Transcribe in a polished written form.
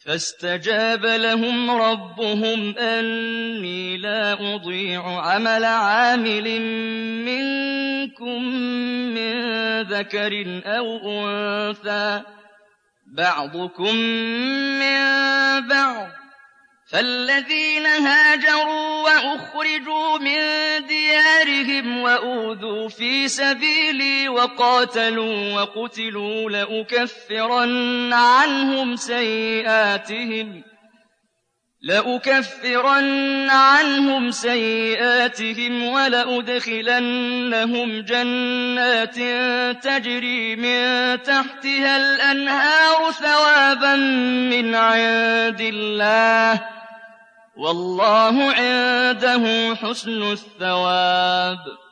فاستجاب لهم ربهم أني لا أضيع عمل عامل منكم من ذكر أو أنثى بعضكم من بعض، فالذين هاجروا وأخرجوا من ديارهم وأوذوا في سبيلي وقاتلوا وقتلوا لأكفرن عنهم سيئاتهم ولأدخلنهم جنات تجري من تحتها الأنهار ثوابا من عند الله، والله عنده حسن الثواب.